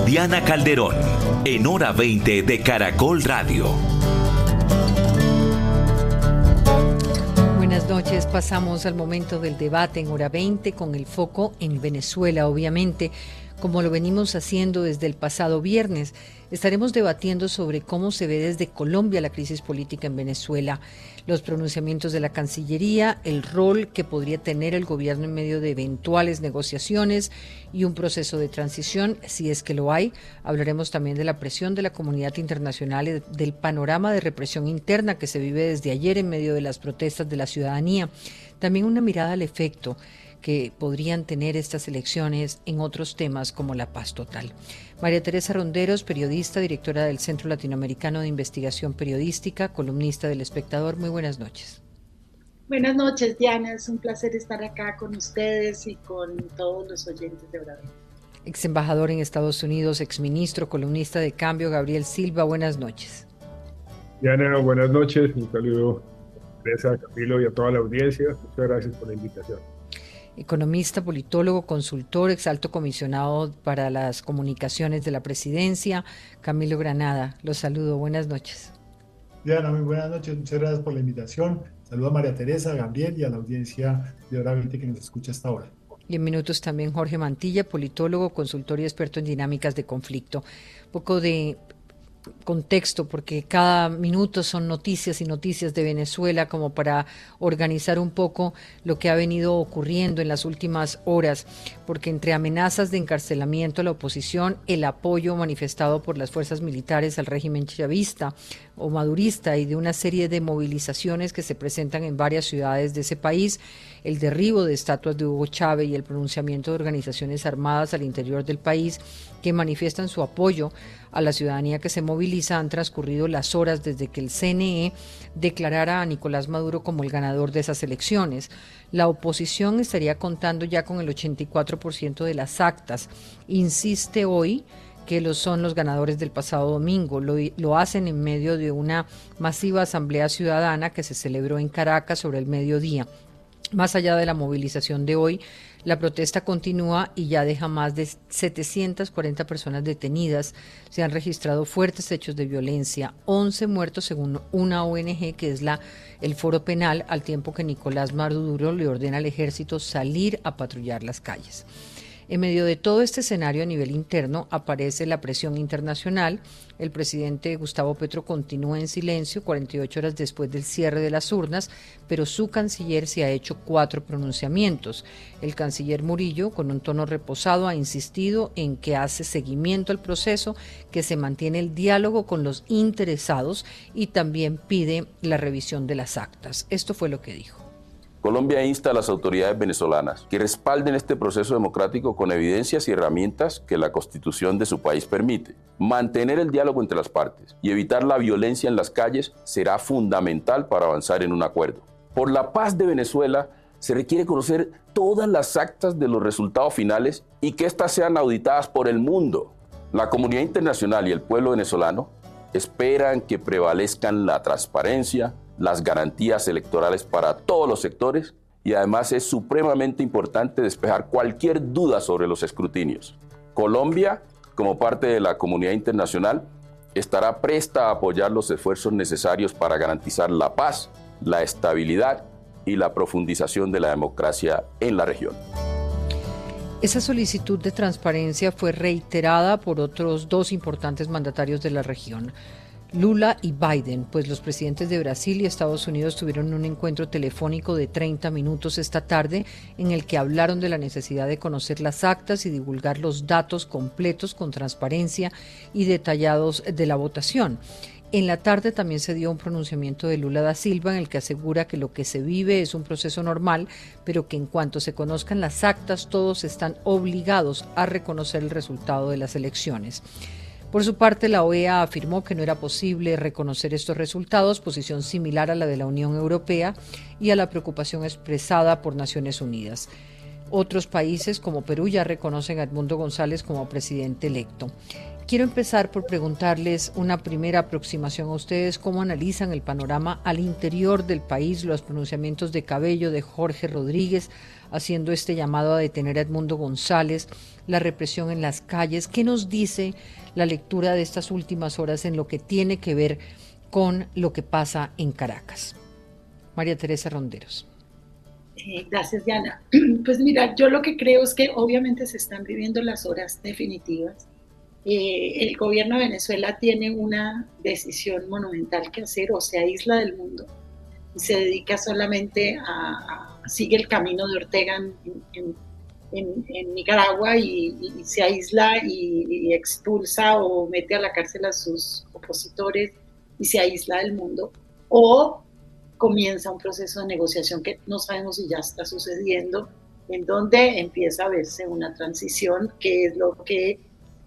Diana Calderón, en Hora 20 de Caracol Radio. Buenas noches, pasamos al momento del debate en Hora 20 con el foco en Venezuela, obviamente. Como lo venimos haciendo desde el pasado viernes, estaremos debatiendo sobre cómo se ve desde Colombia la crisis política en Venezuela, los pronunciamientos de la Cancillería, el rol que podría tener el gobierno en medio de eventuales negociaciones y un proceso de transición, si es que lo hay. Hablaremos también de la presión de la comunidad internacional y del panorama de represión interna que se vive desde ayer en medio de las protestas de la ciudadanía. También una mirada al efecto que podrían tener estas elecciones en otros temas como la paz total. María Teresa Ronderos, periodista, directora del Centro Latinoamericano de Investigación Periodística, columnista del Espectador. Muy buenas noches. Buenas noches, Diana. Es un placer estar acá con ustedes y con todos los oyentes de Hora 20. Ex embajador en Estados Unidos, exministro, columnista de Cambio, Gabriel Silva. Buenas noches. Diana, buenas noches. Un saludo a Teresa, a Camilo y a toda la audiencia. Muchas gracias por la invitación. Economista, politólogo, consultor, ex alto comisionado para las comunicaciones de la presidencia, Camilo Granada. Los saludo, buenas noches. Diana, muy buenas noches, muchas gracias por la invitación. Saludo a María Teresa, a Gabriel y a la audiencia de Hora 20 que nos escucha hasta ahora. Y en minutos también Jorge Mantilla, politólogo, consultor y experto en dinámicas de conflicto. Un poco de contexto, porque cada minuto son noticias y noticias de Venezuela, como para organizar un poco lo que ha venido ocurriendo en las últimas horas, porque entre amenazas de encarcelamiento a la oposición, el apoyo manifestado por las fuerzas militares al régimen chavista o madurista y de una serie de movilizaciones que se presentan en varias ciudades de ese país, el derribo de estatuas de Hugo Chávez y el pronunciamiento de organizaciones armadas al interior del país que manifiestan su apoyo a la ciudadanía que se moviliza, han transcurrido las horas desde que el CNE declarara a Nicolás Maduro como el ganador de esas elecciones. La oposición estaría contando ya con el 84% de las actas. Insiste hoy que son los ganadores del pasado domingo. Lo hacen en medio de una masiva asamblea ciudadana que se celebró en Caracas sobre el mediodía. Más allá de la movilización de hoy, la protesta continúa y ya deja más de 740 personas detenidas. Se han registrado fuertes hechos de violencia, 11 muertos según una ONG que es el Foro Penal, al tiempo que Nicolás Maduro le ordena al ejército salir a patrullar las calles. En medio de todo este escenario a nivel interno aparece la presión internacional. El presidente Gustavo Petro continúa en silencio 48 horas después del cierre de las urnas, pero su canciller se ha hecho 4 pronunciamientos. El canciller Murillo, con un tono reposado, ha insistido en que hace seguimiento al proceso, que se mantiene el diálogo con los interesados y también pide la revisión de las actas. Esto fue lo que dijo. Colombia insta a las autoridades venezolanas que respalden este proceso democrático con evidencias y herramientas que la Constitución de su país permite. Mantener el diálogo entre las partes y evitar la violencia en las calles será fundamental para avanzar en un acuerdo. Por la paz de Venezuela se requiere conocer todas las actas de los resultados finales y que éstas sean auditadas por el mundo. La comunidad internacional y el pueblo venezolano esperan que prevalezcan la transparencia, las garantías electorales para todos los sectores y además es supremamente importante despejar cualquier duda sobre los escrutinios. Colombia, como parte de la comunidad internacional, estará presta a apoyar los esfuerzos necesarios para garantizar la paz, la estabilidad y la profundización de la democracia en la región. Esa solicitud de transparencia fue reiterada por otros 2 importantes mandatarios de la región, Lula y Biden, pues los presidentes de Brasil y Estados Unidos tuvieron un encuentro telefónico de 30 minutos esta tarde en el que hablaron de la necesidad de conocer las actas y divulgar los datos completos con transparencia y detallados de la votación. En la tarde también se dio un pronunciamiento de Lula da Silva en el que asegura que lo que se vive es un proceso normal, pero que en cuanto se conozcan las actas todos están obligados a reconocer el resultado de las elecciones. Por su parte, la OEA afirmó que no era posible reconocer estos resultados, posición similar a la de la Unión Europea y a la preocupación expresada por Naciones Unidas. Otros países como Perú ya reconocen a Edmundo González como presidente electo. Quiero empezar por preguntarles una primera aproximación a ustedes, cómo analizan el panorama al interior del país, los pronunciamientos de Cabello, de Jorge Rodríguez, haciendo este llamado a detener a Edmundo González, la represión en las calles. ¿Qué nos dice la lectura de estas últimas horas en lo que tiene que ver con lo que pasa en Caracas? María Teresa Ronderos. Gracias, Diana. Pues mira, yo lo que creo es que obviamente se están viviendo las horas definitivas. El gobierno de Venezuela tiene una decisión monumental que hacer: o se aísla del mundo y se dedica solamente sigue el camino de Ortega en Nicaragua y se aísla y expulsa o mete a la cárcel a sus opositores y se aísla del mundo, o comienza un proceso de negociación que no sabemos si ya está sucediendo, en donde empieza a verse una transición, que es lo que,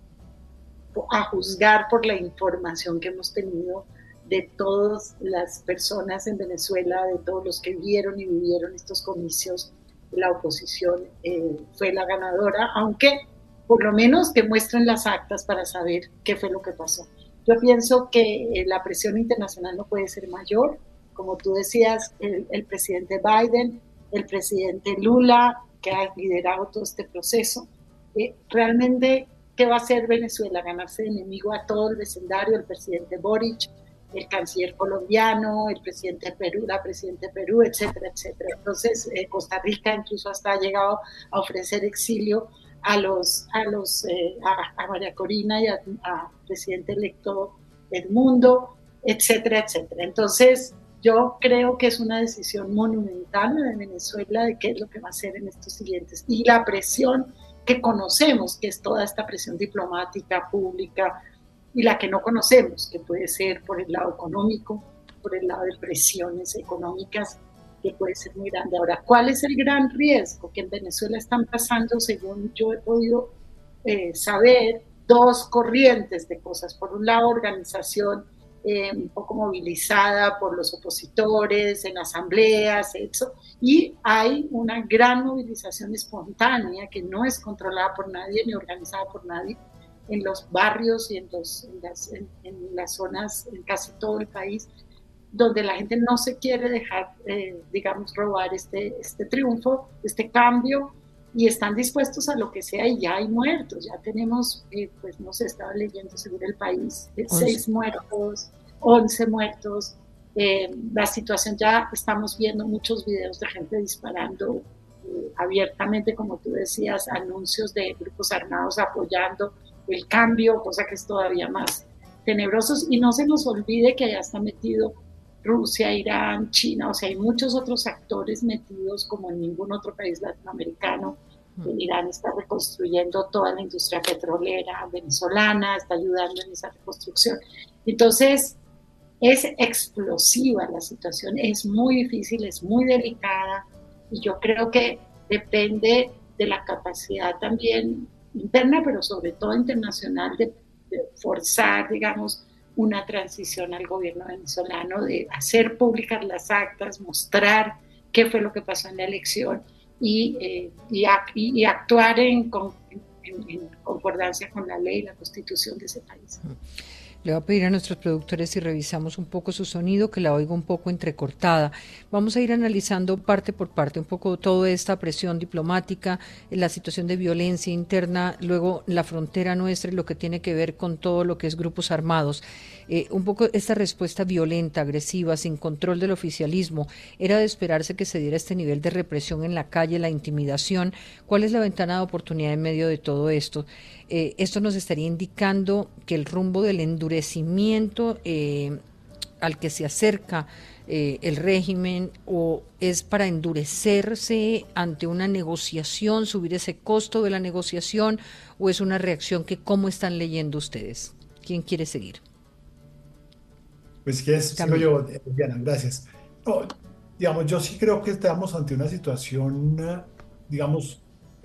a juzgar por la información que hemos tenido de todas las personas en Venezuela, de todos los que vieron y vivieron estos comicios, la oposición fue la ganadora, aunque por lo menos que muestren las actas para saber qué fue lo que pasó. Yo pienso que la presión internacional no puede ser mayor. Como tú decías, el presidente Biden, el presidente Lula, que ha liderado todo este proceso, realmente, ¿qué va a hacer Venezuela? Ganarse de enemigo a todo el vecindario, el presidente Boric, el canciller colombiano, el presidente de Perú, la presidenta de Perú, etcétera, etcétera. Entonces, Costa Rica incluso hasta ha llegado a ofrecer exilio a María Corina y a presidente electo Edmundo, etcétera, etcétera. Entonces, yo creo que es una decisión monumental de Venezuela de qué es lo que va a hacer en estos siguientes. Y la presión que conocemos, que es toda esta presión diplomática, pública, y la que no conocemos, que puede ser por el lado económico, por el lado de presiones económicas, que puede ser muy grande. Ahora, ¿cuál es el gran riesgo? Que en Venezuela están pasando, según yo he podido saber, dos corrientes de cosas. Por un lado, organización un poco movilizada por los opositores, en asambleas, eso, y hay una gran movilización espontánea que no es controlada por nadie ni organizada por nadie en los barrios y en las zonas, en casi todo el país, donde la gente no se quiere dejar, digamos, robar este triunfo, este cambio, y están dispuestos a lo que sea, y ya hay muertos, ya tenemos, pues no sé, estaba leyendo según El País, 6 muertos, 11 muertos, la situación, ya estamos viendo muchos videos de gente disparando abiertamente, como tú decías, anuncios de grupos armados apoyando el cambio, cosa que es todavía más tenebrosos, y no se nos olvide que allá está metido Rusia, Irán, China, o sea, hay muchos otros actores metidos como en ningún otro país latinoamericano. Irán está reconstruyendo toda la industria petrolera venezolana, está ayudando en esa reconstrucción. Entonces, es explosiva la situación, es muy difícil, es muy delicada, y yo creo que depende de la capacidad también interna, pero sobre todo internacional, de forzar, digamos, una transición al gobierno venezolano, de hacer públicas las actas, mostrar qué fue lo que pasó en la elección y actuar en concordancia con la ley y la constitución de ese país. Le voy a pedir a nuestros productores si revisamos un poco su sonido, que la oigo un poco entrecortada. Vamos a ir analizando parte por parte un poco toda esta presión diplomática, la situación de violencia interna, luego la frontera nuestra y lo que tiene que ver con todo lo que es grupos armados. Un poco esta respuesta violenta, agresiva, sin control del oficialismo. Era de esperarse que se diera este nivel de represión en la calle, la intimidación. ¿Cuál es la ventana de oportunidad en medio de todo esto? Esto nos estaría indicando que el rumbo del endurecimiento al que se acerca el régimen, o es para endurecerse ante una negociación, subir ese costo de la negociación, o es una reacción que cómo están leyendo ustedes. ¿Quién quiere seguir? Pues que sigo yo, Diana, gracias. No, digamos, yo sí creo que estamos ante una situación, digamos,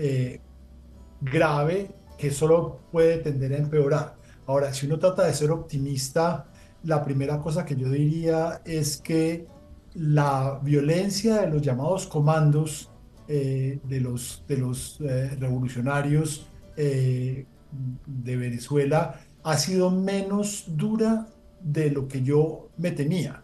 grave, que solo puede tender a empeorar. Ahora, si uno trata de ser optimista, la primera cosa que yo diría es que la violencia de los llamados comandos de los revolucionarios de Venezuela ha sido menos dura de lo que yo me temía.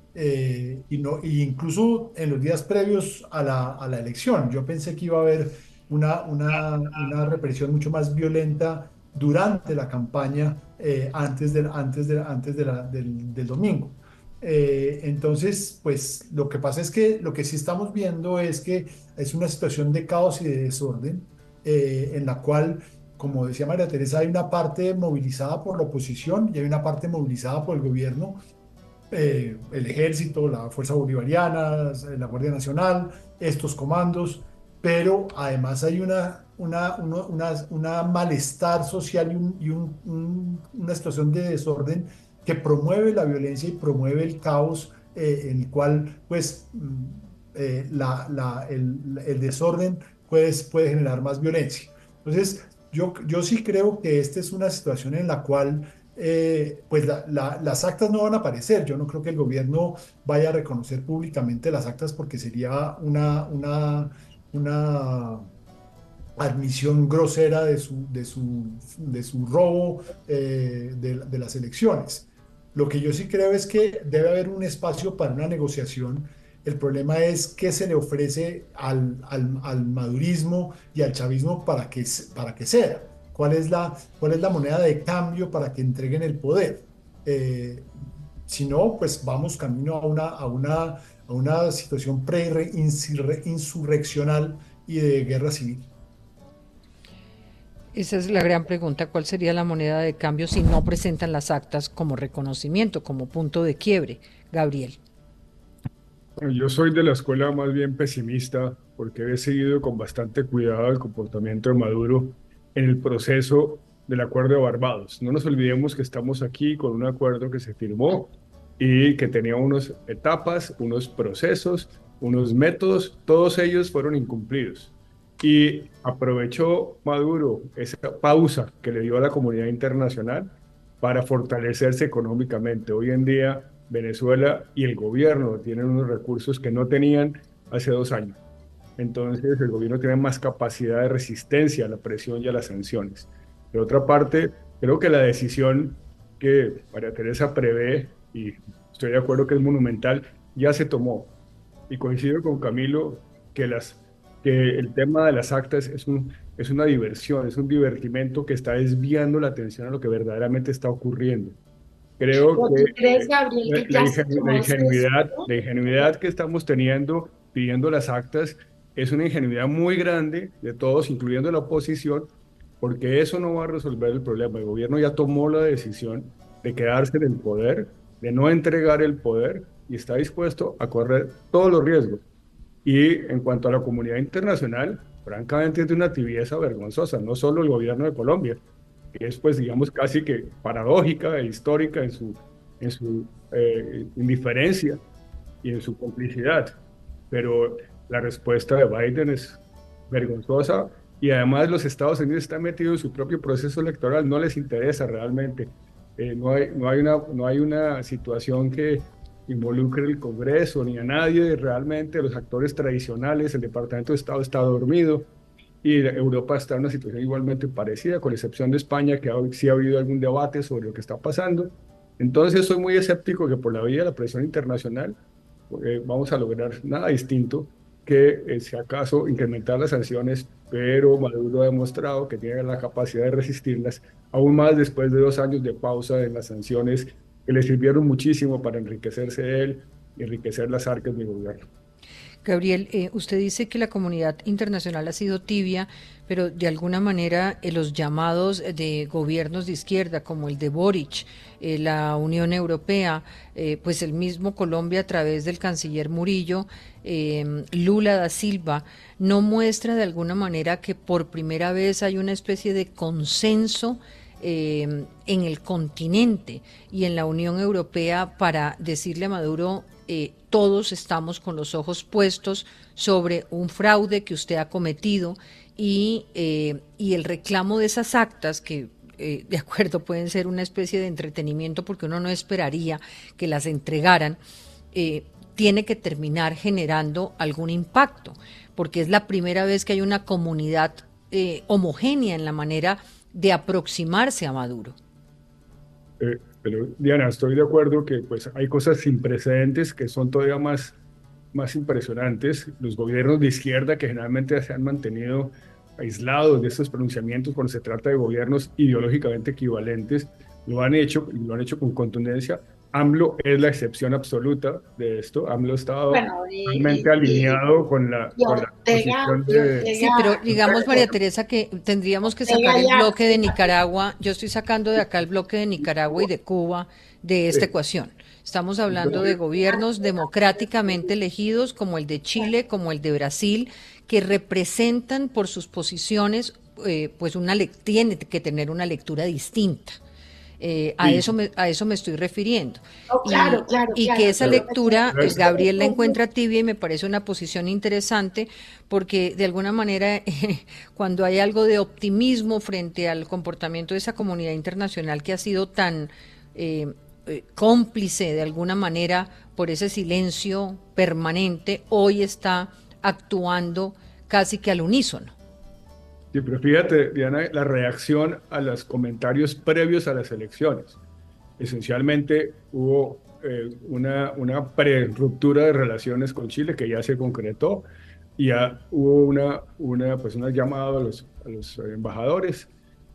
Y incluso en los días previos a la elección, yo pensé que iba a haber una represión mucho más violenta durante la campaña del domingo. Entonces, pues lo que pasa es que lo que sí estamos viendo es que es una situación de caos y de desorden en la cual, como decía María Teresa, hay una parte movilizada por la oposición y hay una parte movilizada por el gobierno, el ejército, la Fuerza Bolivariana, la Guardia Nacional, estos comandos, pero además hay una malestar social una situación de desorden que promueve la violencia y promueve el caos, en el cual pues el desorden puede generar más violencia. Entonces, yo sí creo que esta es una situación en la cual pues las actas no van a aparecer. Yo no creo que el gobierno vaya a reconocer públicamente las actas porque sería una admisión grosera de su robo de las elecciones. Lo que yo sí creo es que debe haber un espacio para una negociación. El problema es qué se le ofrece al madurismo y al chavismo para que sea. ¿Cuál es la moneda de cambio para que entreguen el poder? Si no, pues vamos camino a una situación insurreccional y de guerra civil. Esa es la gran pregunta, ¿cuál sería la moneda de cambio si no presentan las actas como reconocimiento, como punto de quiebre? Gabriel. Bueno, yo soy de la escuela más bien pesimista porque he seguido con bastante cuidado el comportamiento de Maduro en el proceso del Acuerdo de Barbados. No nos olvidemos que estamos aquí con un acuerdo que se firmó y que tenía unas etapas, unos procesos, unos métodos, todos ellos fueron incumplidos. Y aprovechó Maduro esa pausa que le dio a la comunidad internacional para fortalecerse económicamente. Hoy en día Venezuela y el gobierno tienen unos recursos que no tenían hace 2 años. Entonces el gobierno tiene más capacidad de resistencia a la presión y a las sanciones. De otra parte, creo que la decisión que María Teresa prevé, y estoy de acuerdo que es monumental, ya se tomó. Y coincido con Camilo que el tema de las actas es una diversión, es un divertimento que está desviando la atención a lo que verdaderamente está ocurriendo. Creo ¿O tú que crees, Gabriel, que ya se tomó esa decisión? la ingenuidad que estamos teniendo pidiendo las actas es una ingenuidad muy grande de todos, incluyendo la oposición, porque eso no va a resolver el problema. El gobierno ya tomó la decisión de quedarse en el poder, de no entregar el poder y está dispuesto a correr todos los riesgos. Y en cuanto a la comunidad internacional, francamente es de una tibieza vergonzosa, no solo el gobierno de Colombia, que es pues digamos casi que paradójica e histórica en su indiferencia y en su complicidad, pero la respuesta de Biden es vergonzosa y además los Estados Unidos están metidos en su propio proceso electoral, no les interesa realmente, no hay una situación que involucre el Congreso ni a nadie, realmente los actores tradicionales, el Departamento de Estado está dormido y Europa está en una situación igualmente parecida, con excepción de España, que sí ha habido algún debate sobre lo que está pasando. Entonces soy muy escéptico que por la vía de la presión internacional vamos a lograr nada distinto que si acaso incrementar las sanciones, pero Maduro ha demostrado que tiene la capacidad de resistirlas, aún más después de 2 años de pausa en las sanciones que le sirvieron muchísimo para enriquecerse de él y enriquecer las arcas del gobierno. Gabriel, usted dice que la comunidad internacional ha sido tibia, pero de alguna manera los llamados de gobiernos de izquierda, como el de Boric, la Unión Europea, pues el mismo Colombia a través del canciller Murillo, Lula da Silva, no muestra de alguna manera que por primera vez hay una especie de consenso en el continente y en la Unión Europea para decirle a Maduro todos estamos con los ojos puestos sobre un fraude que usted ha cometido y el reclamo de esas actas que de acuerdo pueden ser una especie de entretenimiento porque uno no esperaría que las entregaran, tiene que terminar generando algún impacto, porque es la primera vez que hay una comunidad homogénea en la manera de aproximarse a Maduro. Pero Diana, estoy de acuerdo que pues hay cosas sin precedentes que son todavía más impresionantes. Los gobiernos de izquierda que generalmente se han mantenido aislados de estos pronunciamientos cuando se trata de gobiernos ideológicamente equivalentes, lo han hecho y lo han hecho con contundencia. AMLO es la excepción absoluta de esto. AMLO ha estado realmente alineado con la posición de... Sí, pero digamos, María Teresa, que tendríamos que sacar el bloque de Nicaragua. Yo estoy sacando de acá el bloque de Nicaragua y de Cuba de esta ecuación. Estamos hablando de gobiernos democráticamente elegidos como el de Chile, como el de Brasil, que representan por sus posiciones, pues tiene que tener una lectura distinta. A eso me estoy refiriendo. Claro. Y que esa lectura, Gabriel la encuentra tibia y me parece una posición interesante porque de alguna manera cuando hay algo de optimismo frente al comportamiento de esa comunidad internacional que ha sido tan cómplice de alguna manera por ese silencio permanente, hoy está actuando casi que al unísono. Sí, pero fíjate, Diana, la reacción a los comentarios previos a las elecciones. Esencialmente hubo una pre-ruptura de relaciones con Chile que ya se concretó, y ya hubo una llamada a los embajadores.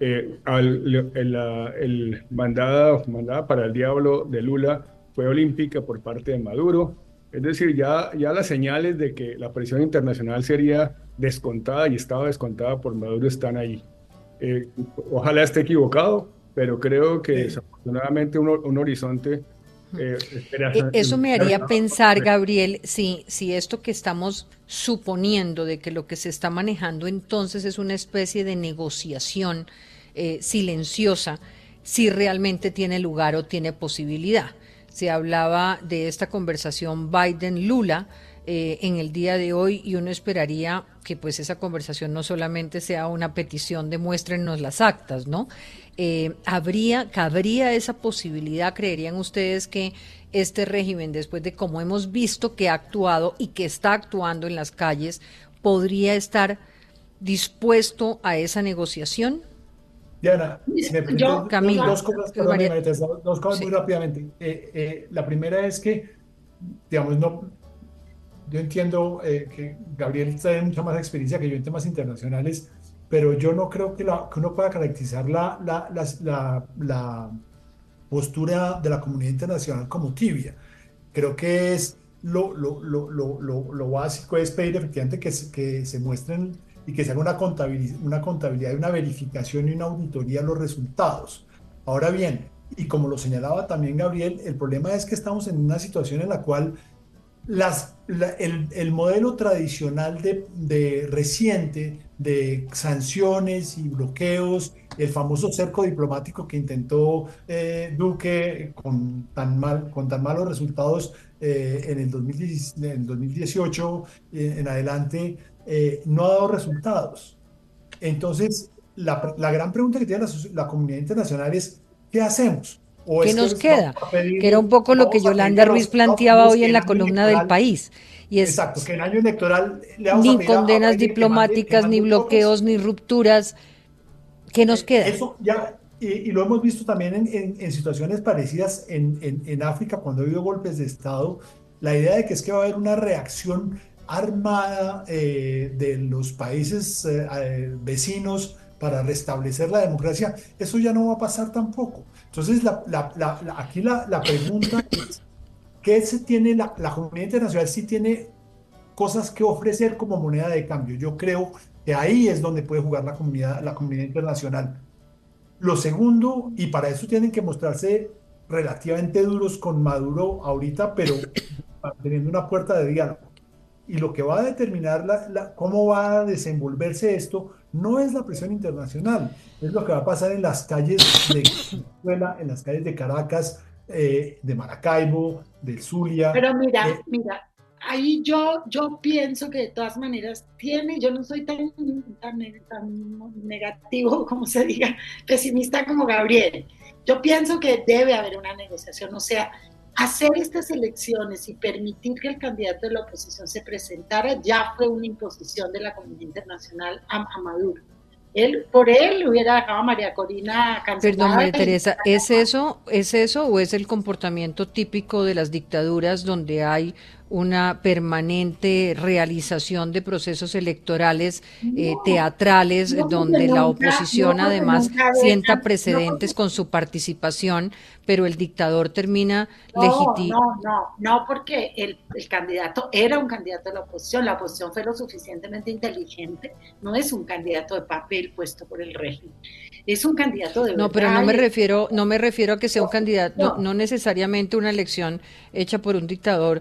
El mandada para el diablo de Lula fue olímpica por parte de Maduro. Es decir, ya las señales de que la presión internacional sería descontada y estaba descontada por Maduro están ahí. Ojalá esté equivocado, pero creo que desafortunadamente un horizonte... Eso me haría pensar, Gabriel, si esto que estamos suponiendo de que lo que se está manejando entonces es una especie de negociación silenciosa, si realmente tiene lugar o tiene posibilidad. Se hablaba de esta conversación Biden-Lula en el día de hoy y uno esperaría que pues esa conversación no solamente sea una petición de muéstrennos las actas, ¿no? ¿Cabría esa posibilidad, creerían ustedes, que este régimen, después de cómo hemos visto que ha actuado y que está actuando en las calles, podría estar dispuesto a esa negociación? Diana, Camila, dos cosas muy rápidamente. La primera es que, digamos, yo entiendo que Gabriel tiene mucha más experiencia que yo en temas internacionales, pero yo no creo que uno pueda caracterizar la postura de la comunidad internacional como tibia. Creo que es lo básico es pedir efectivamente que se muestren y que se haga una contabilidad y una verificación y una auditoría de los resultados. Ahora bien, y como lo señalaba también Gabriel, el problema es que estamos en una situación en la cual el modelo tradicional reciente de sanciones y bloqueos, el famoso cerco diplomático que intentó Duque con tan malos resultados en el 2018 en adelante, no ha dado resultados. Entonces, la gran pregunta que tiene la comunidad internacional es, ¿qué hacemos? ¿Qué nos queda? Que era un poco lo que Yolanda Ruiz planteaba hoy en la columna del País. Y es, exacto, que en año electoral le vamos ni a pedir condenas diplomáticas, ni bloqueos, ni rupturas. ¿Qué nos queda? Eso ya, y lo hemos visto también en situaciones parecidas en África, cuando ha habido golpes de Estado. La idea de que es que va a haber una reacción armada de los países vecinos para restablecer la democracia, eso ya no va a pasar tampoco. Entonces, aquí la pregunta es, ¿qué se tiene la comunidad internacional? Sí tiene cosas que ofrecer como moneda de cambio. Yo creo que ahí es donde puede jugar la comunidad internacional. Lo segundo, y para eso tienen que mostrarse relativamente duros con Maduro ahorita, pero teniendo una puerta de diálogo. Y lo que va a determinar cómo va a desenvolverse esto no es la presión internacional, es lo que va a pasar en las calles de Venezuela, en las calles de Caracas, de Maracaibo, del Zulia. Pero mira, ahí yo pienso que de todas maneras yo no soy tan negativo, como se diga, pesimista como Gabriel. Yo pienso que debe haber una negociación, o sea, hacer estas elecciones y permitir que el candidato de la oposición se presentara ya fue una imposición de la comunidad internacional a Maduro. Por él hubiera dejado a María Corina cancelada. Perdón, María Teresa, ¿es eso o es el comportamiento típico de las dictaduras donde hay una permanente realización de procesos electorales teatrales, donde la oposición además sienta precedentes con su participación, pero el dictador termina legitimando? No, porque el candidato era un candidato de la oposición fue lo suficientemente inteligente, no es un candidato de papel puesto por el régimen. Es un candidato de verdad. No, pero no me refiero a que sea un candidato, no necesariamente una elección hecha por un dictador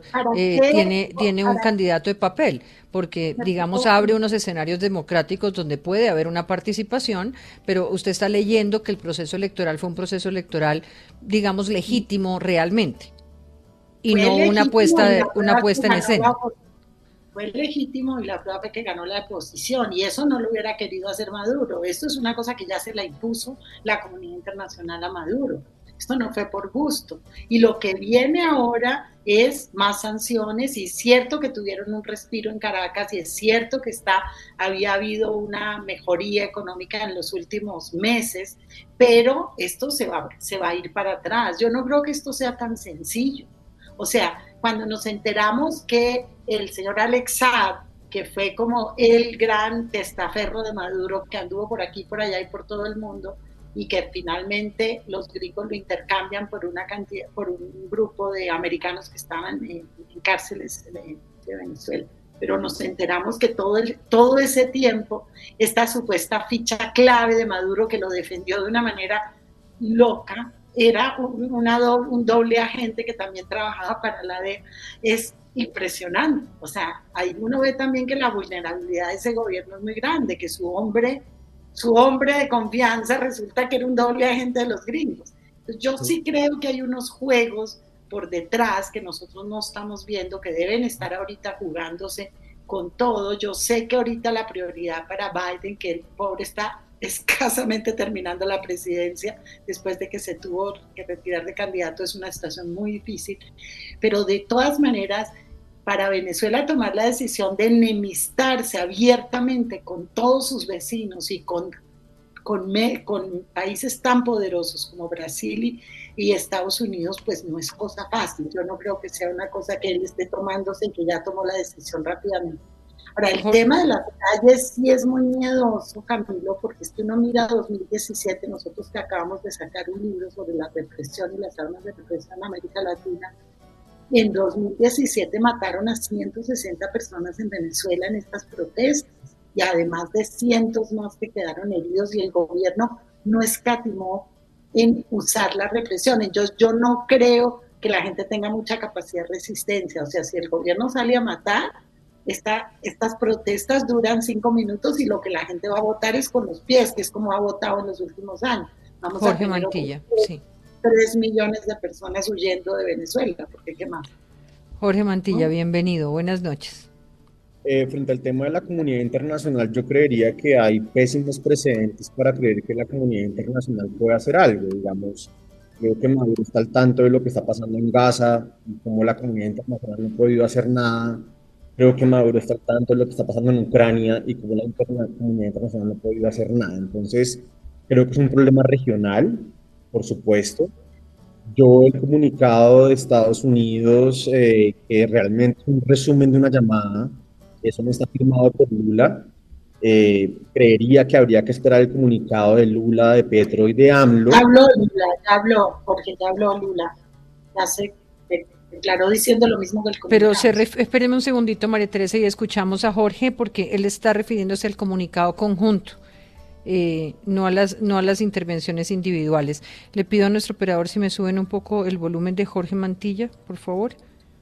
tiene un candidato de papel, porque digamos abre unos escenarios democráticos donde puede haber una participación, pero usted está leyendo que el proceso electoral fue un proceso electoral, digamos, legítimo realmente, y no una puesta en escena. Fue legítimo y la prueba fue que ganó la oposición, y eso no lo hubiera querido hacer Maduro. Esto es una cosa que ya se la impuso la comunidad internacional a Maduro. Esto no fue por gusto. Y lo que viene ahora es más sanciones, y es cierto que tuvieron un respiro en Caracas, y es cierto que había habido una mejoría económica en los últimos meses, pero esto se va a ir para atrás. Yo no creo que esto sea tan sencillo. O sea, cuando nos enteramos que el señor Alex Saab, que fue como el gran testaferro de Maduro, que anduvo por aquí, por allá y por todo el mundo, y que finalmente los gringos lo intercambian por un grupo de americanos que estaban en cárceles de Venezuela. Pero nos enteramos que todo ese tiempo, esta supuesta ficha clave de Maduro, que lo defendió de una manera loca, era un doble agente que también trabajaba para la DEA. Es impresionante. O sea, ahí uno ve también que la vulnerabilidad de ese gobierno es muy grande, que su hombre de confianza resulta que era un doble agente de los gringos. Entonces, yo sí creo que hay unos juegos por detrás que nosotros no estamos viendo, que deben estar ahorita jugándose con todo. Yo sé que ahorita la prioridad para Biden, que el pobre está escasamente terminando la presidencia después de que se tuvo que retirar de candidato, es una situación muy difícil, pero de todas maneras, para Venezuela tomar la decisión de enemistarse abiertamente con todos sus vecinos y con países tan poderosos como Brasil y Estados Unidos, pues no es cosa fácil. Yo no creo que sea una cosa que él esté tomándose y que ya tomó la decisión rápidamente. Ahora, el tema de las calles sí es muy miedoso, Camilo, porque es que uno mira 2017, nosotros que acabamos de sacar un libro sobre la represión y las armas de represión en América Latina. En 2017 mataron a 160 personas en Venezuela en estas protestas, y además de cientos más que quedaron heridos, y el gobierno no escatimó en usar la represión. Entonces, yo no creo que la gente tenga mucha capacidad de resistencia. O sea, si el gobierno sale a matar, estas protestas duran 5 minutos y lo que la gente va a votar es con los pies, que es como ha votado en los últimos años. Jorge Mantilla, sí. 3 millones de personas huyendo de Venezuela, porque ¿qué más? Jorge Mantilla, bienvenido, buenas noches. Frente al tema de la comunidad internacional, yo creería que hay pésimos precedentes para creer que la comunidad internacional puede hacer algo. Digamos, creo que Maduro está al tanto de lo que está pasando en Gaza y cómo la comunidad internacional no ha podido hacer nada. Creo que Maduro está al tanto de lo que está pasando en Ucrania y cómo la comunidad internacional no ha podido hacer nada. Entonces, creo que es un problema regional, por supuesto. El comunicado de Estados Unidos, que realmente es un resumen de una llamada, eso no está firmado por Lula. Creería que habría que esperar el comunicado de Lula, de Petro y de AMLO. Ya habló, Jorge, ya habló Lula. Ya se declaró diciendo lo mismo que el comunicado. Pero espéreme un segundito, María Teresa, y escuchamos a Jorge, porque él está refiriéndose al comunicado conjunto, no a las intervenciones individuales. Le pido a nuestro operador si me suben un poco el volumen de Jorge Mantilla, por favor.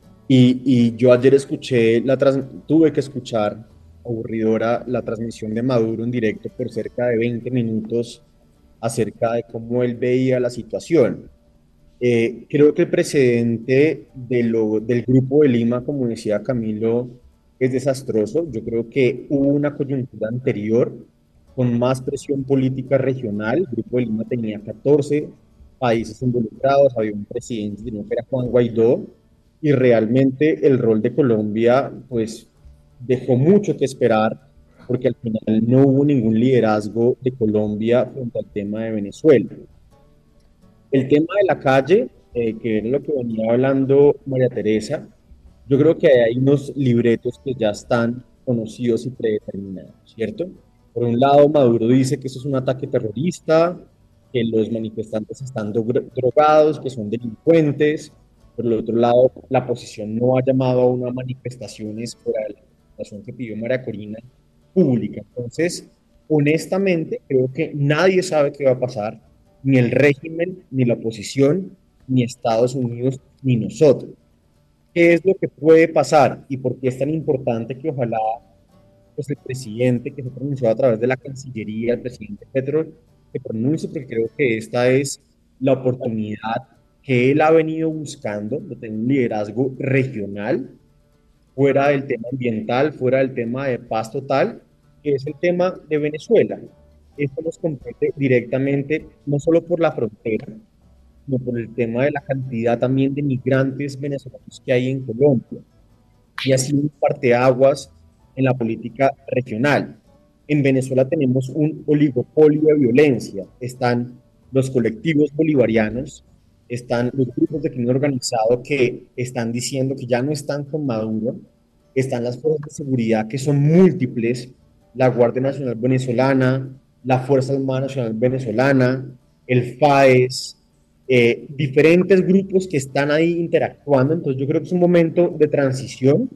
Y yo ayer tuve que escuchar, aburridora, la transmisión de Maduro en directo por cerca de 20 minutos acerca de cómo él veía la situación. Creo que el precedente del Grupo de Lima, como decía Camilo, es desastroso. Yo creo que hubo una coyuntura anterior con más presión política regional. El Grupo de Lima tenía 14 países involucrados, había un presidente, sino que era Juan Guaidó, y realmente el rol de Colombia, pues, dejó mucho que esperar, porque al final no hubo ningún liderazgo de Colombia frente al tema de Venezuela. El tema de la calle, que era lo que venía hablando María Teresa, yo creo que hay unos libretos que ya están conocidos y predeterminados, ¿cierto? Por un lado, Maduro dice que eso es un ataque terrorista, que los manifestantes están drogados, que son delincuentes. Por el otro lado, la oposición no ha llamado a unas manifestaciones fuera de la manifestación que pidió María Corina pública. Entonces, honestamente, creo que nadie sabe qué va a pasar, ni el régimen, ni la oposición, ni Estados Unidos, ni nosotros. ¿Qué es lo que puede pasar y por qué es tan importante que ojalá pues, el presidente que se pronunció a través de la Cancillería, el presidente Petro, se pronuncie? Porque creo que esta es la oportunidad que él ha venido buscando de tener un liderazgo regional, fuera del tema ambiental, fuera del tema de paz total, que es el tema de Venezuela. Esto nos compete directamente, no solo por la frontera, sino por el tema de la cantidad también de migrantes venezolanos que hay en Colombia. Y así un parteaguas en la política regional. En Venezuela tenemos un oligopolio de violencia. Están los colectivos bolivarianos, están los grupos de crimen organizado que están diciendo que ya no están con Maduro, están las fuerzas de seguridad que son múltiples, la Guardia Nacional Venezolana, la Fuerza Armada Nacional Venezolana, el FAES, diferentes grupos que están ahí interactuando. Entonces yo creo que es un momento de transición.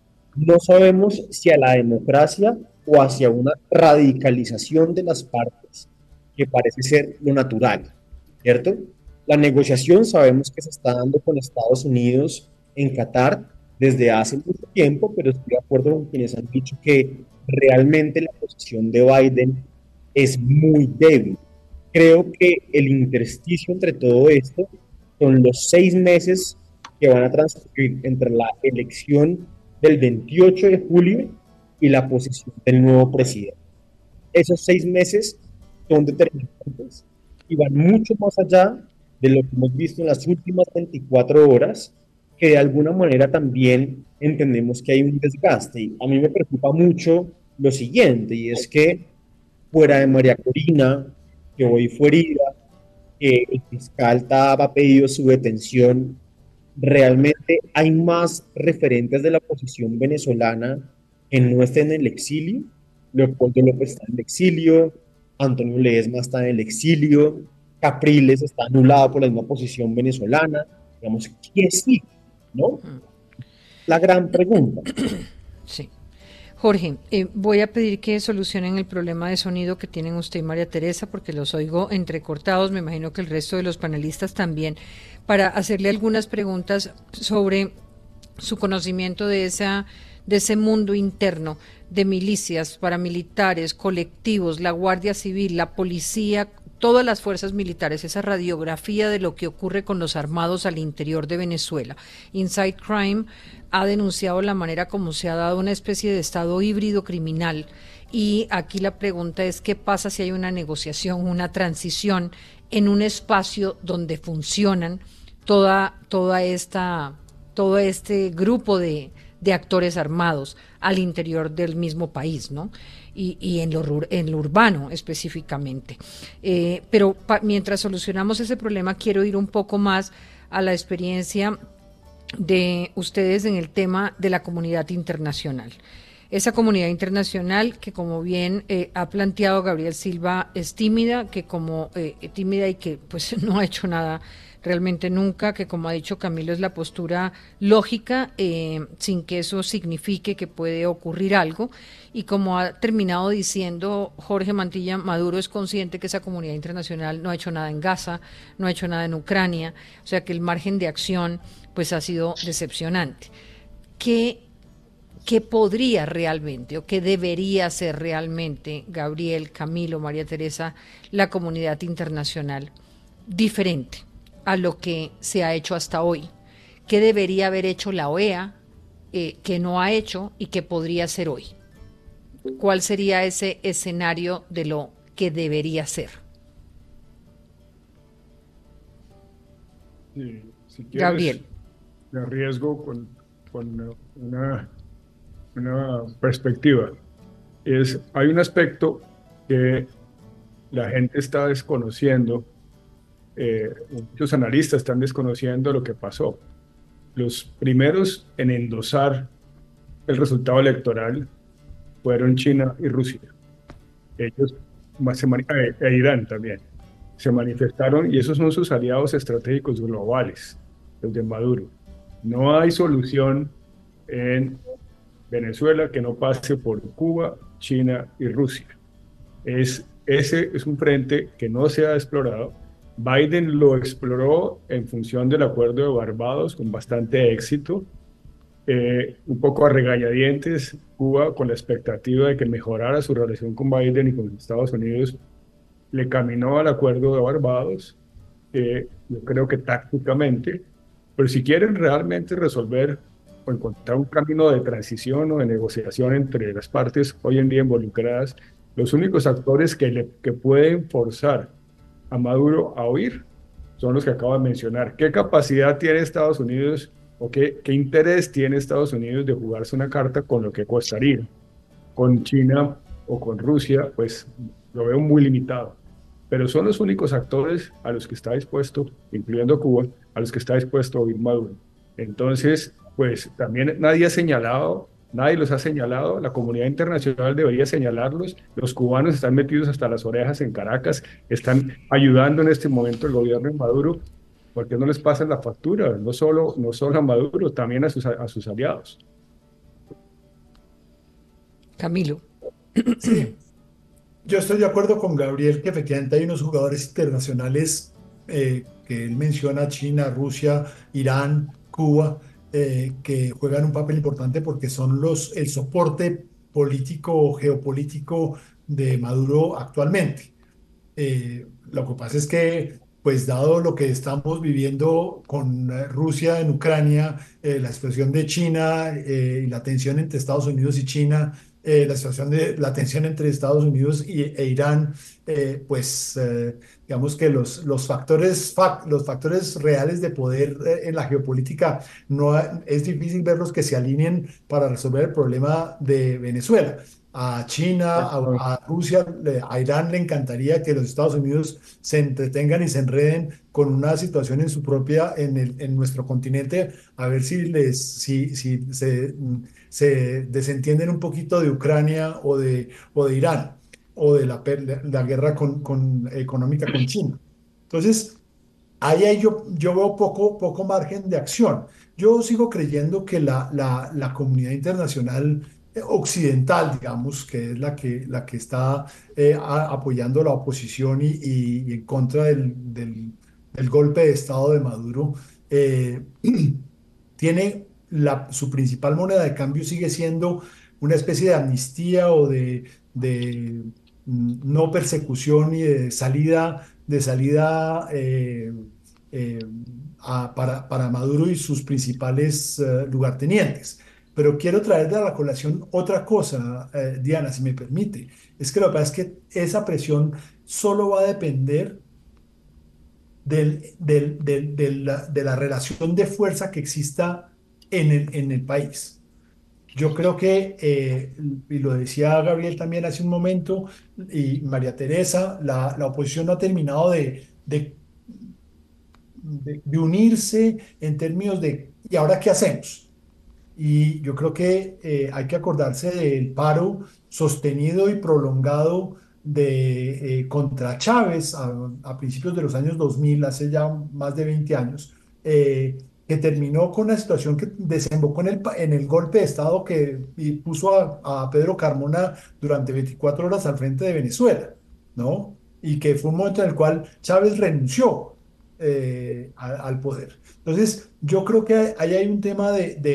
No sabemos si a la democracia o hacia una radicalización de las partes, que parece ser lo natural, ¿cierto? La negociación sabemos que se está dando con Estados Unidos en Qatar desde hace mucho tiempo, pero estoy de acuerdo con quienes han dicho que realmente la posición de Biden es muy débil. Creo que el intersticio entre todo esto son los 6 meses que van a transcurrir entre la elección del 28 de julio y la posición del nuevo presidente. Esos 6 meses son determinantes y van mucho más allá de lo que hemos visto en las últimas 24 horas, que de alguna manera también entendemos que hay un desgaste. Y a mí me preocupa mucho lo siguiente, y es que fuera de María Corina, que hoy fue herida, que el fiscal Taab ha pedido su detención, realmente hay más referentes de la oposición venezolana que no estén en el exilio. Leopoldo López está en el exilio, Antonio Ledesma está en el exilio, Capriles está anulado por la misma oposición venezolana. Digamos, ¿qué sí? ¿No? La gran pregunta. Sí. Jorge, voy a pedir que solucionen el problema de sonido que tienen usted y María Teresa, porque los oigo entrecortados, me imagino que el resto de los panelistas también, para hacerle algunas preguntas sobre su conocimiento de ese mundo interno de milicias, paramilitares, colectivos, la Guardia Civil, la policía, todas las fuerzas militares, esa radiografía de lo que ocurre con los armados al interior de Venezuela. Inside Crime ha denunciado la manera como se ha dado una especie de estado híbrido criminal, y aquí la pregunta es qué pasa si hay una negociación, una transición en un espacio donde funcionan todo este grupo de actores armados al interior del mismo país, ¿no? Y en lo urbano específicamente. Pero mientras solucionamos ese problema, quiero ir un poco más a la experiencia de ustedes en el tema de la comunidad internacional. Esa comunidad internacional que, como bien ha planteado Gabriel Silva, es tímida, tímida y que pues no ha hecho nada realmente nunca, que como ha dicho Camilo es la postura lógica, sin que eso signifique que puede ocurrir algo, y como ha terminado diciendo Jorge Mantilla, Maduro es consciente que esa comunidad internacional no ha hecho nada en Gaza, no ha hecho nada en Ucrania, o sea que el margen de acción pues ha sido decepcionante. ¿Qué podría realmente o qué debería ser realmente, Gabriel, Camilo, María Teresa, la comunidad internacional diferente a lo que se ha hecho hasta hoy? ¿Qué debería haber hecho la OEA que no ha hecho y que podría hacer hoy? ¿Cuál sería ese escenario de lo que debería ser? Si quieres, Gabriel. me arriesgo con una perspectiva. Hay un aspecto que la gente está desconociendo, muchos analistas están desconociendo lo que pasó. Los primeros en endosar el resultado electoral fueron China y Rusia. Ellos, e Irán también, se manifestaron y esos son sus aliados estratégicos globales, los de Maduro. No hay solución en Venezuela que no pase por Cuba, China y Rusia. Ese es un frente que no se ha explorado. Biden lo exploró en función del acuerdo de Barbados con bastante éxito, un poco a regañadientes. Cuba, con la expectativa de que mejorara su relación con Biden y con Estados Unidos, le caminó al acuerdo de Barbados, yo creo que tácticamente, pero si quieren realmente resolver o encontrar un camino de transición o de negociación entre las partes hoy en día involucradas, los únicos actores que pueden forzar a Maduro a huir son los que acabo de mencionar. ¿Qué capacidad tiene Estados Unidos o qué interés tiene Estados Unidos de jugarse una carta con lo que costaría? Con China o con Rusia, pues lo veo muy limitado. Pero son los únicos actores a los que está dispuesto, incluyendo Cuba, a los que está dispuesto a oír Maduro. Entonces, pues también nadie los ha señalado, la comunidad internacional debería señalarlos. Los cubanos están metidos hasta las orejas en Caracas, están ayudando en este momento el gobierno de Maduro, porque no les pasan la factura, no solo a Maduro, también a sus aliados. Camilo. Sí, yo estoy de acuerdo con Gabriel que efectivamente hay unos jugadores internacionales que él menciona: China, Rusia, Irán, Cuba, que juegan un papel importante porque son el soporte político, geopolítico de Maduro actualmente. Lo que pasa es que, pues dado lo que estamos viviendo con Rusia en Ucrania, la situación de China y la tensión entre Estados Unidos y China, la situación de la tensión entre Estados Unidos e Irán, digamos que los factores reales de poder en la geopolítica no es difícil verlos que se alineen para resolver el problema de Venezuela. A China, a Rusia, a Irán le encantaría que los Estados Unidos se entretengan y se enreden con una situación en nuestro continente, a ver si se desentienden un poquito de Ucrania o de Irán, o de la guerra económica con China. Entonces, ahí yo veo poco margen de acción. Yo sigo creyendo que la comunidad internacional occidental, digamos, que es la que está apoyando la oposición y en contra del golpe de Estado de Maduro, tiene su principal moneda de cambio sigue siendo una especie de amnistía o de no persecución y de salida eh, para Maduro y sus principales lugartenientes. Pero quiero traer a la colación otra cosa, Diana, si me permite. Es que lo que pasa es que esa presión solo va a depender de la relación de fuerza que exista en el país. Yo creo que, y lo decía Gabriel también hace un momento, y María Teresa, la oposición no ha terminado de unirse en términos de, ¿y ahora qué hacemos? Y yo creo que hay que acordarse del paro sostenido y prolongado contra Chávez a principios de los años 2000, hace ya más de 20 años, que terminó con una situación que desembocó en el golpe de Estado y puso a Pedro Carmona durante 24 horas al frente de Venezuela, ¿no? Y que fue un momento en el cual Chávez renunció al poder. Entonces, yo creo que ahí hay un tema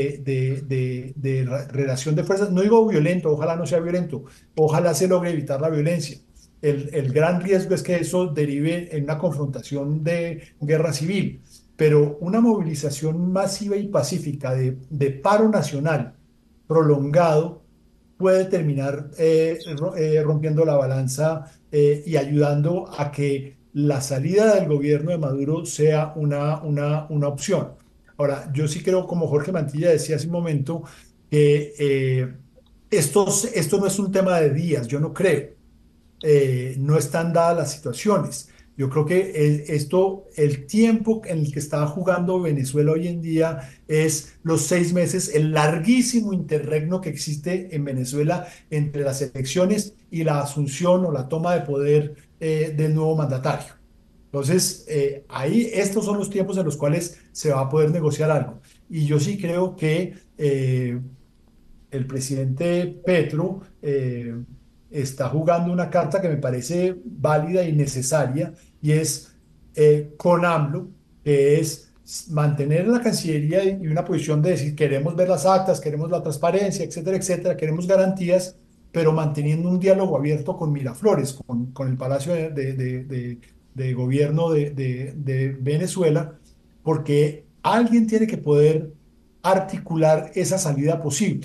de relación de fuerzas. No digo violento, ojalá no sea violento, ojalá se logre evitar la violencia. El gran riesgo es que eso derive en una confrontación de guerra civil, pero una movilización masiva y pacífica de paro nacional prolongado puede terminar rompiendo la balanza y ayudando a que la salida del gobierno de Maduro sea una opción. Ahora, yo sí creo, como Jorge Mantilla decía hace un momento, que esto no es un tema de días, yo no creo. No están dadas las situaciones. Yo creo que el tiempo en el que está jugando Venezuela hoy en día es los 6 meses, el larguísimo interregno que existe en Venezuela entre las elecciones y la asunción o la toma de poder del nuevo mandatario. Entonces, ahí estos son los tiempos en los cuales se va a poder negociar algo. Y yo sí creo que el presidente Petro está jugando una carta que me parece válida y necesaria, y es con AMLO, que es mantener la Cancillería y una posición de decir queremos ver las actas, queremos la transparencia, etcétera, etcétera, queremos garantías, pero manteniendo un diálogo abierto con Miraflores, con el Palacio de Gobierno de Venezuela, porque alguien tiene que poder articular esa salida posible.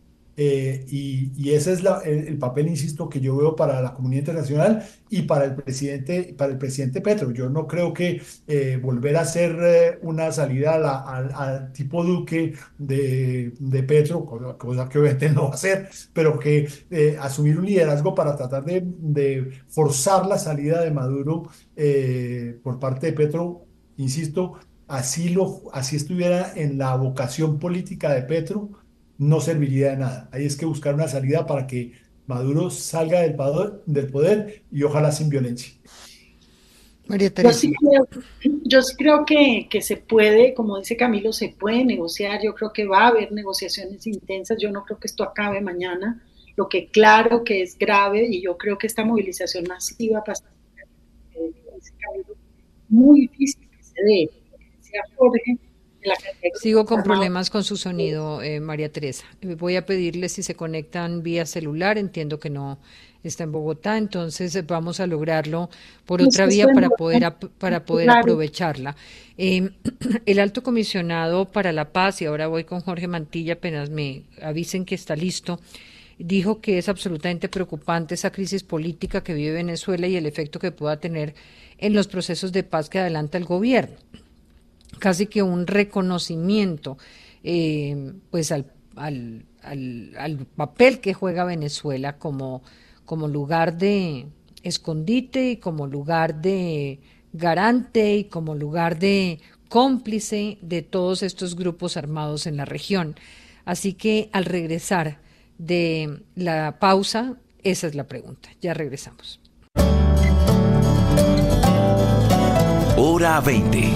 Y ese es el papel, insisto, que yo veo para la comunidad internacional y para el presidente Petro. Yo no creo que volver a hacer una salida al tipo Duque de Petro, cosa que obviamente no va a hacer, pero que asumir un liderazgo para tratar de forzar la salida de Maduro por parte de Petro, insisto, así estuviera en la vocación política de Petro, no serviría de nada. Hay es que buscar una salida para que Maduro salga del poder y ojalá sin violencia. María Yo Teresa. sí creo, yo sí creo que se puede, como dice Camilo, se puede negociar. Yo creo que va a haber negociaciones intensas. Yo no creo que esto acabe mañana. Lo que claro que es grave, y yo creo que esta movilización masiva pacífica, dice Camilo, muy difícil que se dé. Lo que decía Jorge, de la cantidad de Sigo grupos con armados. problemas con su sonido, María Teresa. Voy a pedirle si se conectan vía celular. Entiendo que no está en Bogotá, entonces vamos a lograrlo por Es otra que vía estoy en para poder claro. aprovecharla. El alto comisionado para la paz, y ahora voy con Jorge Mantilla, apenas me avisen que está listo, dijo que es absolutamente preocupante esa crisis política que vive Venezuela y el efecto que pueda tener en los procesos de paz que adelanta el gobierno. Casi que un reconocimiento pues al papel que juega Venezuela como lugar de escondite y como lugar de garante y como lugar de cómplice de todos estos grupos armados en la región. Así que al regresar de la pausa, esa es la pregunta. Ya regresamos. Hora 20.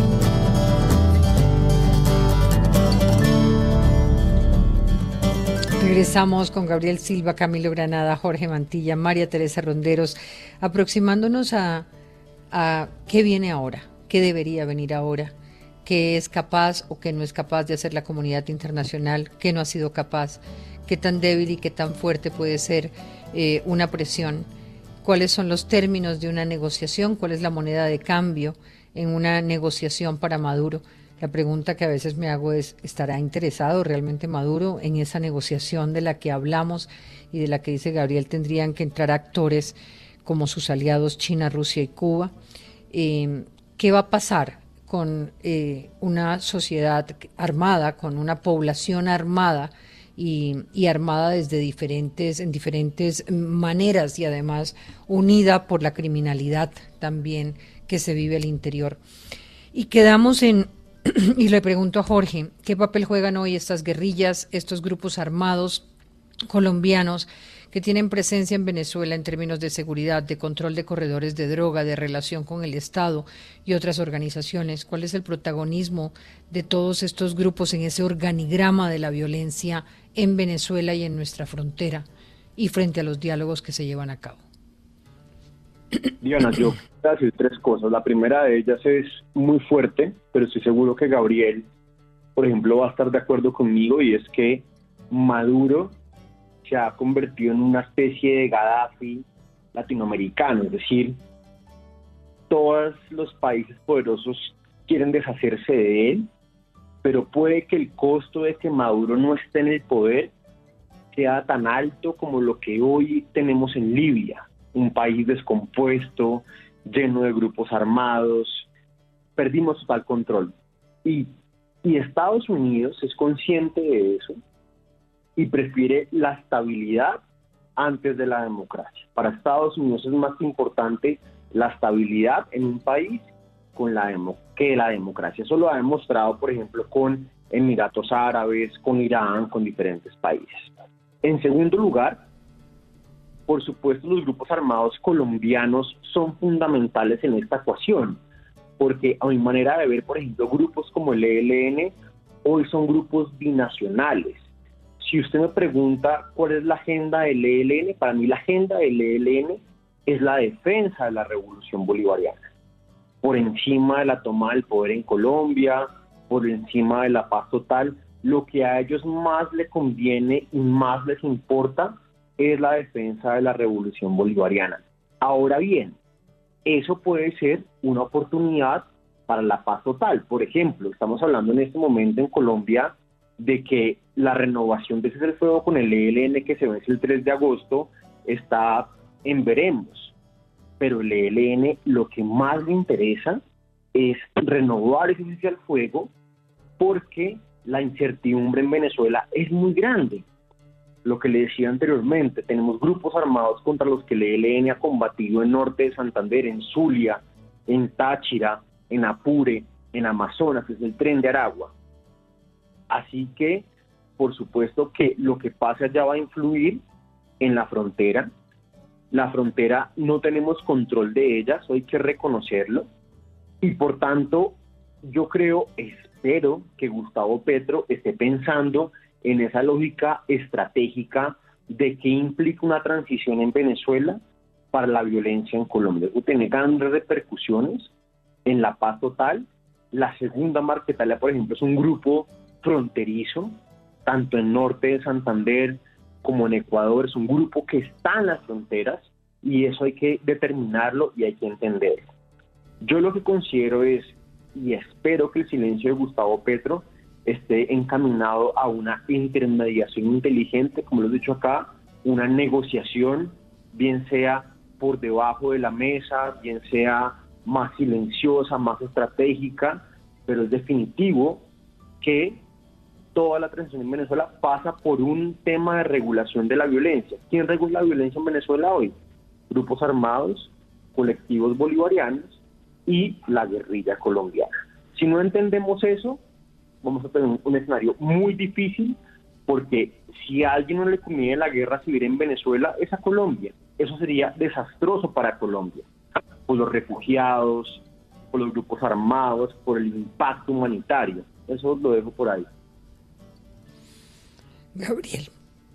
Regresamos con Gabriel Silva, Camilo Granada, Jorge Mantilla, María Teresa Ronderos, aproximándonos a qué viene ahora, qué debería venir ahora, qué es capaz o qué no es capaz de hacer la comunidad internacional, qué no ha sido capaz, qué tan débil y qué tan fuerte puede ser una presión, cuáles son los términos de una negociación, cuál es la moneda de cambio en una negociación para Maduro. La pregunta que a veces me hago es, ¿estará interesado realmente Maduro en esa negociación de la que hablamos y de la que dice Gabriel tendrían que entrar actores como sus aliados China, Rusia y Cuba? ¿Qué va a pasar con una sociedad armada, con una población armada y armada en diferentes maneras y además unida por la criminalidad también que se vive al interior? Y quedamos y le pregunto a Jorge, ¿qué papel juegan hoy estas guerrillas, estos grupos armados colombianos que tienen presencia en Venezuela en términos de seguridad, de control de corredores de droga, de relación con el Estado y otras organizaciones? ¿Cuál es el protagonismo de todos estos grupos en ese organigrama de la violencia en Venezuela y en nuestra frontera y frente a los diálogos que se llevan a cabo? Diana, yo quiero decir tres cosas. La primera de ellas es muy fuerte, pero estoy seguro que Gabriel, por ejemplo, va a estar de acuerdo conmigo, y es que Maduro se ha convertido en una especie de Gaddafi latinoamericano, es decir, todos los países poderosos quieren deshacerse de él, pero puede que el costo de que Maduro no esté en el poder sea tan alto como lo que hoy tenemos en Libia, un país descompuesto, lleno de grupos armados, perdimos total control. Y Estados Unidos es consciente de eso y prefiere la estabilidad antes de la democracia. Para Estados Unidos es más importante la estabilidad en un país que la democracia. Eso lo ha demostrado, por ejemplo, con Emiratos Árabes, con Irán, con diferentes países. En segundo lugar, por supuesto, los grupos armados colombianos son fundamentales en esta ecuación, porque a mi manera de ver, por ejemplo, grupos como el ELN hoy son grupos binacionales. Si usted me pregunta cuál es la agenda del ELN, para mí la agenda del ELN es la defensa de la revolución bolivariana, por encima de la toma del poder en Colombia, por encima de la paz total. Lo que a ellos más les conviene y más les importa es la defensa de la revolución bolivariana. Ahora bien, eso puede ser una oportunidad para la paz total. Por ejemplo, estamos hablando en este momento en Colombia de que la renovación de cese al fuego con el ELN, que se vence el 3 de agosto, está en veremos. Pero el ELN lo que más le interesa es renovar ese cese al fuego, porque la incertidumbre en Venezuela es muy grande. Lo que le decía anteriormente, tenemos grupos armados contra los que el ELN ha combatido en norte de Santander, en Zulia, en Táchira, en Apure, en Amazonas, es el Tren de Aragua. Así que, por supuesto que lo que pase allá va a influir en la frontera. La frontera no tenemos control de ella, eso hay que reconocerlo. Y por tanto, yo espero que Gustavo Petro esté pensando en esa lógica estratégica de qué implica una transición en Venezuela para la violencia en Colombia. Eso tiene grandes repercusiones en la paz total. La segunda Marquetalia, por ejemplo, es un grupo fronterizo, tanto en norte de Santander como en Ecuador. Es un grupo que está en las fronteras y eso hay que determinarlo y hay que entenderlo. Yo lo que considero es, y espero que el silencio de Gustavo Petro esté encaminado a una intermediación inteligente, como lo he dicho acá, una negociación, bien sea por debajo de la mesa, bien sea más silenciosa, más estratégica, pero es definitivo que toda la transición en Venezuela pasa por un tema de regulación de la violencia. ¿Quién regula la violencia en Venezuela hoy? Grupos armados, colectivos bolivarianos y la guerrilla colombiana. Si no entendemos eso, vamos a tener un escenario muy difícil, porque si a alguien no le conviene la guerra civil en Venezuela, es a Colombia. Eso sería desastroso para Colombia, por los refugiados, por los grupos armados, por el impacto humanitario. Eso lo dejo por ahí. Gabriel.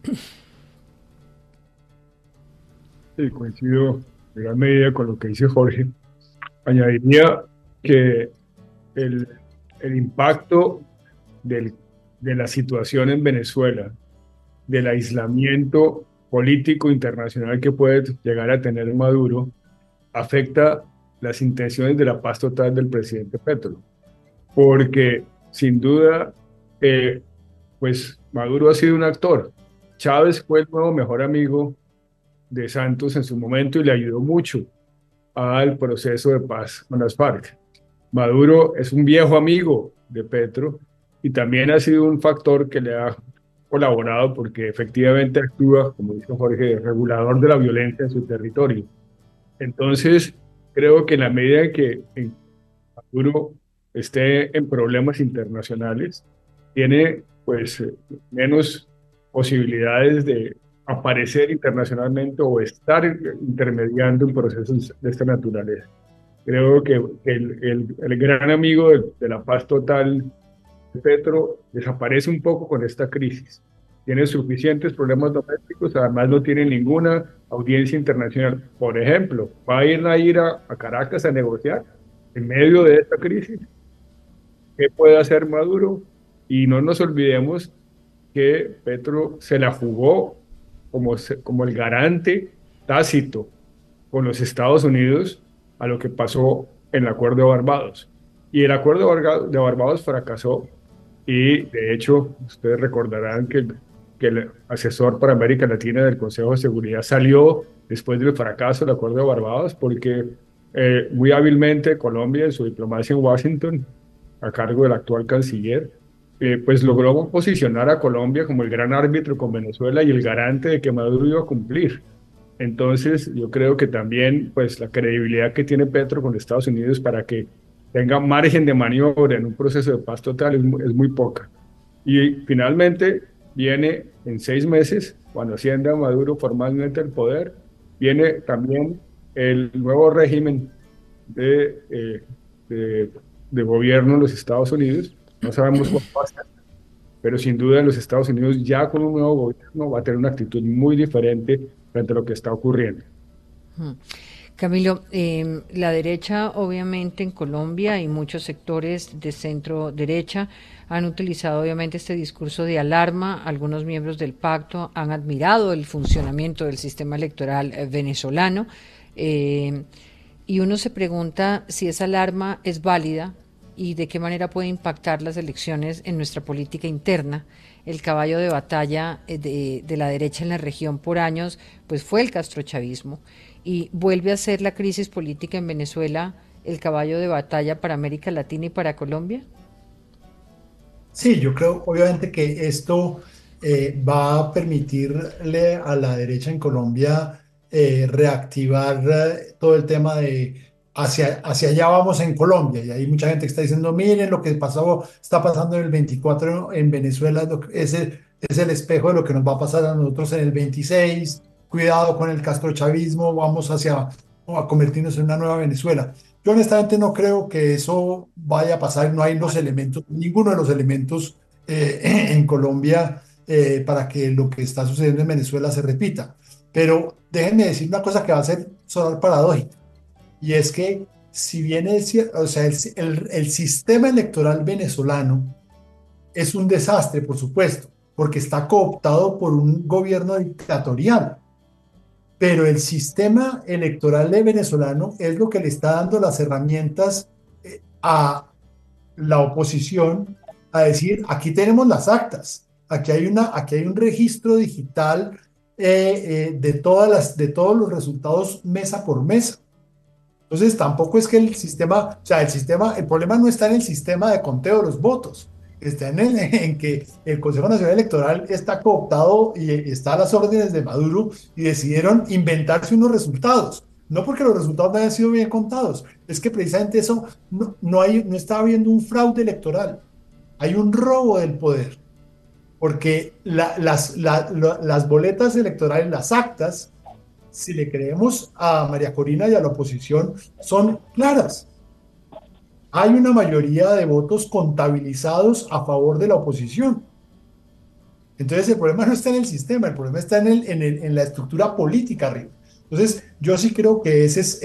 Sí, coincido en gran medida con lo que dice Jorge. Añadiría que el impacto de la situación en Venezuela, del aislamiento político internacional que puede llegar a tener Maduro, afecta las intenciones de la paz total del presidente Petro. Porque, sin duda, pues Maduro ha sido un actor. Chávez fue el nuevo mejor amigo de Santos en su momento y le ayudó mucho al proceso de paz con las FARC. Maduro es un viejo amigo de Petro y también ha sido un factor que le ha colaborado porque efectivamente actúa, como dice Jorge, regulador de la violencia en su territorio. Entonces, creo que en la medida en que Maduro esté en problemas internacionales, tiene pues menos posibilidades de aparecer internacionalmente o estar intermediando en procesos de esta naturaleza. Creo que el gran amigo de la paz total, Petro, desaparece un poco con esta crisis. Tiene suficientes problemas domésticos, además no tiene ninguna audiencia internacional. Por ejemplo, ¿va a ir a Caracas a negociar en medio de esta crisis? ¿Qué puede hacer Maduro? Y no nos olvidemos que Petro se la jugó como el garante tácito con los Estados Unidos a lo que pasó en el Acuerdo de Barbados. Y el Acuerdo de Barbados fracasó y, de hecho, ustedes recordarán que el asesor para América Latina del Consejo de Seguridad salió después del fracaso del Acuerdo de Barbados porque muy hábilmente Colombia en su diplomacia en Washington, a cargo del actual canciller, pues logró posicionar a Colombia como el gran árbitro con Venezuela y el garante de que Maduro iba a cumplir. Entonces, yo creo que también, pues, la credibilidad que tiene Petro con Estados Unidos para que tenga margen de maniobra en un proceso de paz total es muy poca. Y finalmente viene en 6 meses, cuando ascienda Maduro formalmente al poder, viene también el nuevo régimen de, eh, de, de gobierno en los Estados Unidos. No sabemos cuándo va a ser, pero sin duda los Estados Unidos ya con un nuevo gobierno va a tener una actitud muy diferente frente a lo que está ocurriendo. Mm. Camilo, la derecha obviamente en Colombia y muchos sectores de centro derecha han utilizado obviamente este discurso de alarma. Algunos miembros del pacto han admirado el funcionamiento del sistema electoral venezolano, y uno se pregunta si esa alarma es válida y de qué manera puede impactar las elecciones en nuestra política interna. El caballo de batalla de la derecha en la región por años pues fue el castrochavismo, y vuelve a ser la crisis política en Venezuela el caballo de batalla para América Latina y para Colombia. Sí, yo creo obviamente que esto va a permitirle a la derecha en Colombia reactivar todo el tema de hacia allá vamos en Colombia. Y hay mucha gente que está diciendo, miren lo que está pasando en el 24 en Venezuela, es el espejo de lo que nos va a pasar a nosotros en el 26. Cuidado con el castrochavismo, vamos a convertirnos en una nueva Venezuela. Yo honestamente no creo que eso vaya a pasar, no hay los elementos, ninguno de los elementos en Colombia para que lo que está sucediendo en Venezuela se repita. Pero déjenme decir una cosa que va a ser sonar paradójica, y es que si bien es cierto, o sea, el sistema electoral venezolano es un desastre, por supuesto, porque está cooptado por un gobierno dictatorial. Pero el sistema electoral de venezolano es lo que le está dando las herramientas a la oposición a decir, aquí tenemos las actas, aquí hay un registro digital de todos los resultados mesa por mesa. Entonces tampoco es que el problema no está en el sistema de conteo de los votos, está en que el Consejo Nacional Electoral está cooptado y está a las órdenes de Maduro y decidieron inventarse unos resultados. No porque los resultados no hayan sido bien contados, es que precisamente eso no está habiendo un fraude electoral, hay un robo del poder, porque las boletas electorales, las actas, si le creemos a María Corina y a la oposición, son claras. Hay una mayoría de votos contabilizados a favor de la oposición. Entonces el problema no está en el sistema, el problema está en la estructura política arriba. Entonces yo sí creo que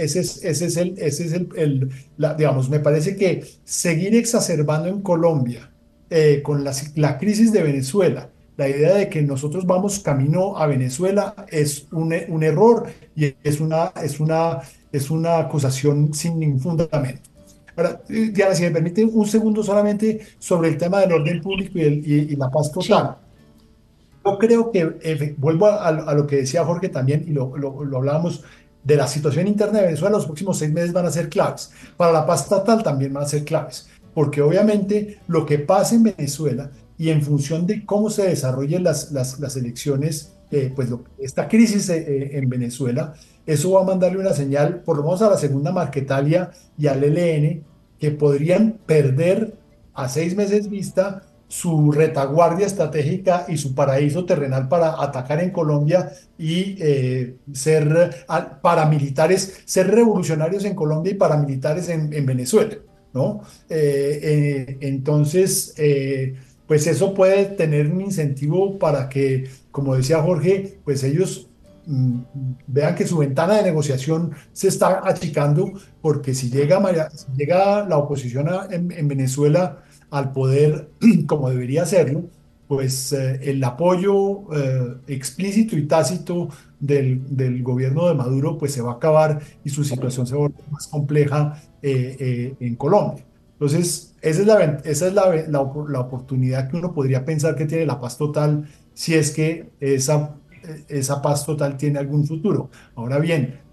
digamos, me parece que seguir exacerbando en Colombia con la crisis de Venezuela, la idea de que nosotros vamos camino a Venezuela es un error y es una acusación sin ningún fundamento. Ahora, Diana, si me permite un segundo solamente sobre el tema del orden público y la paz total. Sí. Yo creo que, vuelvo a lo que decía Jorge también, y lo hablábamos, de la situación interna de Venezuela, los próximos 6 meses van a ser claves. Para la paz total también van a ser claves, porque obviamente lo que pasa en Venezuela y en función de cómo se desarrollen las elecciones, pues esta crisis en Venezuela, eso va a mandarle una señal, por lo menos a la segunda Marquetalia y al ELN, que podrían perder a 6 meses vista su retaguardia estratégica y su paraíso terrenal para atacar en Colombia y ser paramilitares, ser revolucionarios en Colombia y paramilitares en Venezuela, ¿no? Entonces, pues eso puede tener un incentivo para que, como decía Jorge, pues ellos vean que su ventana de negociación se está achicando, porque si llega la oposición en Venezuela al poder como debería hacerlo, pues el apoyo explícito y tácito del gobierno de Maduro pues se va a acabar y su situación se va a volver más compleja en Colombia. Entonces, esa es la oportunidad que uno podría pensar que tiene la paz total, si es que esa paz total tiene algún futuro. Ahora bien,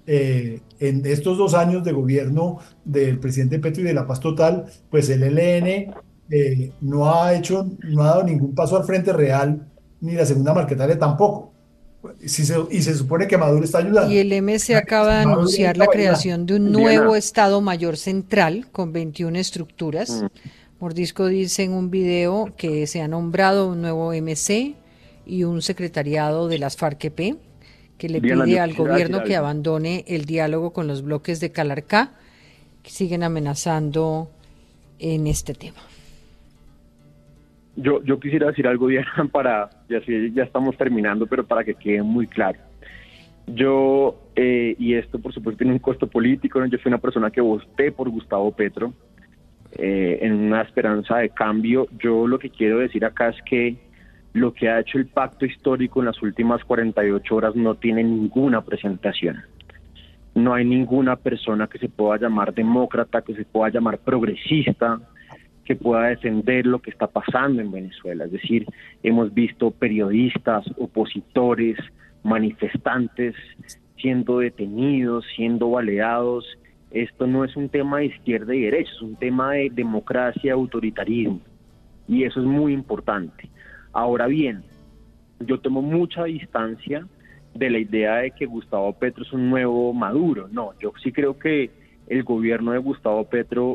En estos 2 años de gobierno del presidente Petro y de la Paz Total, pues el ELN no ha dado ningún paso al frente real, ni la segunda Marquetalia tampoco. Y se supone que Maduro está Y ayudando. el MC acaba de Maduro anunciar está la bailando. creación de un nuevo Diana, Estado Mayor Central con 21 estructuras. Mordisco dice en un video que se ha nombrado un nuevo MC y un secretariado de las FARC-EP que le Diana, pide yo al quisiera decir gobierno que algo. abandone el diálogo con los bloques de Calarcá, que siguen amenazando en este tema. Yo quisiera decir algo, Diana, ya estamos terminando, pero para que quede muy claro. Y esto por supuesto tiene un costo político, ¿no? Yo fui una persona que voté por Gustavo Petro en una esperanza de cambio. Yo lo que quiero decir acá es que lo que ha hecho el pacto histórico en las últimas 48 horas no tiene ninguna presentación. No hay ninguna persona que se pueda llamar demócrata, que se pueda llamar progresista, que pueda defender lo que está pasando en Venezuela. Es decir, hemos visto periodistas, opositores, manifestantes siendo detenidos, siendo baleados. Esto no es un tema de izquierda y derecha, es un tema de democracia, autoritarismo, y eso es muy importante. Ahora bien, yo tomo mucha distancia de la idea de que Gustavo Petro es un nuevo Maduro. No, yo sí creo que el gobierno de Gustavo Petro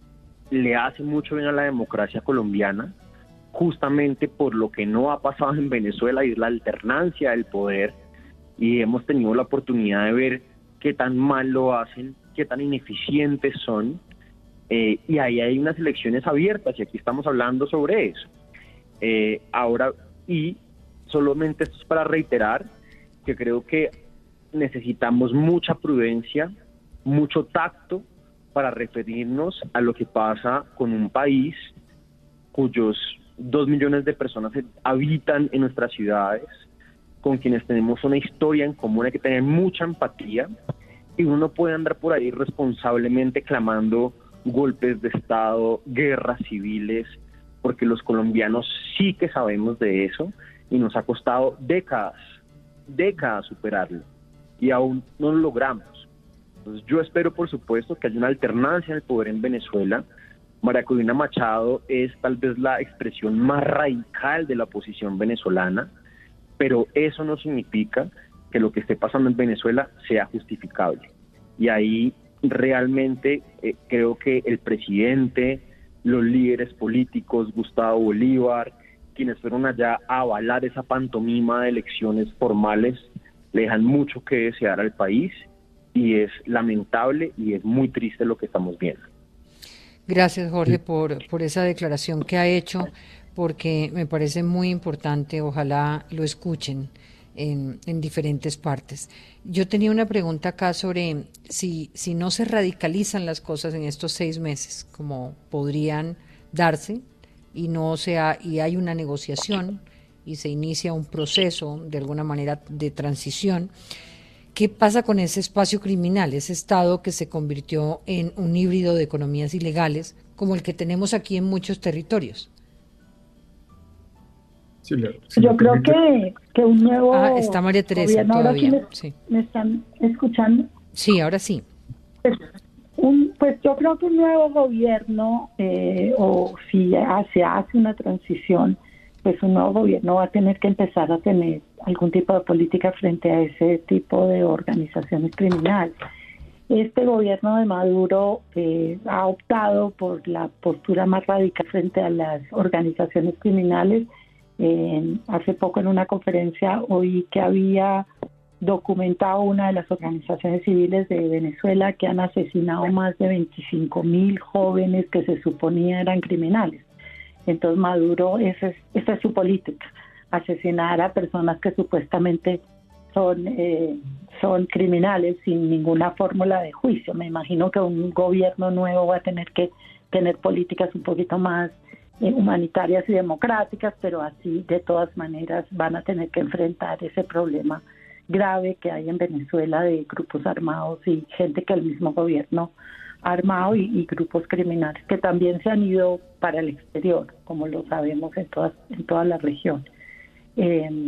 le hace mucho bien a la democracia colombiana, justamente por lo que no ha pasado en Venezuela y es la alternancia del poder, y hemos tenido la oportunidad de ver qué tan mal lo hacen, qué tan ineficientes son, y ahí hay unas elecciones abiertas y aquí estamos hablando sobre eso. Ahora, y solamente esto es para reiterar que creo que necesitamos mucha prudencia, mucho tacto para referirnos a lo que pasa con un país cuyos 2 millones de personas habitan en nuestras ciudades, con quienes tenemos una historia en común. Hay que tener mucha empatía y uno no puede andar por ahí responsablemente clamando golpes de Estado, guerras civiles, porque los colombianos sí que sabemos de eso y nos ha costado décadas superarlo y aún no lo logramos. Entonces yo espero, por supuesto, que haya una alternancia en el poder en Venezuela. María Corina Machado es tal vez la expresión más radical de la oposición venezolana, pero eso no significa que lo que esté pasando en Venezuela sea justificable. Y ahí realmente creo que el presidente, los líderes políticos, Gustavo Bolívar, quienes fueron allá a avalar esa pantomima de elecciones formales, le dejan mucho que desear al país y es lamentable y es muy triste lo que estamos viendo. Gracias, Jorge, por esa declaración que ha hecho, porque me parece muy importante. Ojalá lo escuchen en diferentes partes. Yo tenía una pregunta acá sobre si no se radicalizan las cosas en estos 6 meses, como podrían darse, y hay una negociación y se inicia un proceso de alguna manera de transición. ¿Qué pasa con ese espacio criminal, ese Estado que se convirtió en un híbrido de economías ilegales, como el que tenemos aquí en muchos territorios? Yo creo que un nuevo está María Teresa gobierno, todavía. ahora sí Sí. me están escuchando. Sí, ahora sí. Pues yo creo que un nuevo gobierno, o si se hace una transición, pues un nuevo gobierno va a tener que empezar a tener algún tipo de política frente a ese tipo de organizaciones criminales. Este gobierno de Maduro ha optado por la postura más radical frente a las organizaciones criminales. Hace poco en una conferencia oí que había documentado una de las organizaciones civiles de Venezuela que han asesinado más de 25.000 jóvenes que se suponía eran criminales. Entonces Maduro, esa es su política, asesinar a personas que supuestamente son criminales sin ninguna fórmula de juicio. Me imagino que un gobierno nuevo va a tener que tener políticas un poquito más humanitarias y democráticas, pero así de todas maneras van a tener que enfrentar ese problema grave que hay en Venezuela de grupos armados y gente que el mismo gobierno ha armado y grupos criminales que también se han ido para el exterior, como lo sabemos en toda la región.